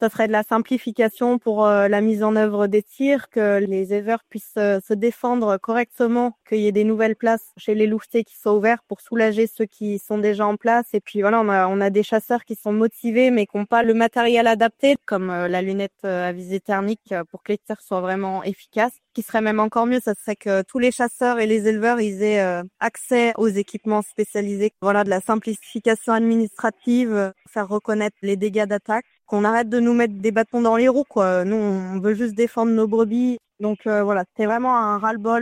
Ça serait de la simplification pour la mise en œuvre des tirs, que les éleveurs puissent se défendre correctement, qu'il y ait des nouvelles places chez les louvetiers qui soient ouvertes pour soulager ceux qui sont déjà en place. Et puis voilà, on a des chasseurs qui sont motivés mais qui n'ont pas le matériel adapté, comme la lunette à visée thermique pour que les tirs soient vraiment efficaces. Ce qui serait même encore mieux, ça serait que tous les chasseurs et les éleveurs ils aient accès aux équipements spécialisés. Voilà, de la simplification administrative, faire reconnaître les dégâts d'attaque, qu'on arrête de nous mettre des bâtons dans les roues, quoi. Nous, on veut juste défendre nos brebis. Donc voilà, c'est vraiment un ras-le-bol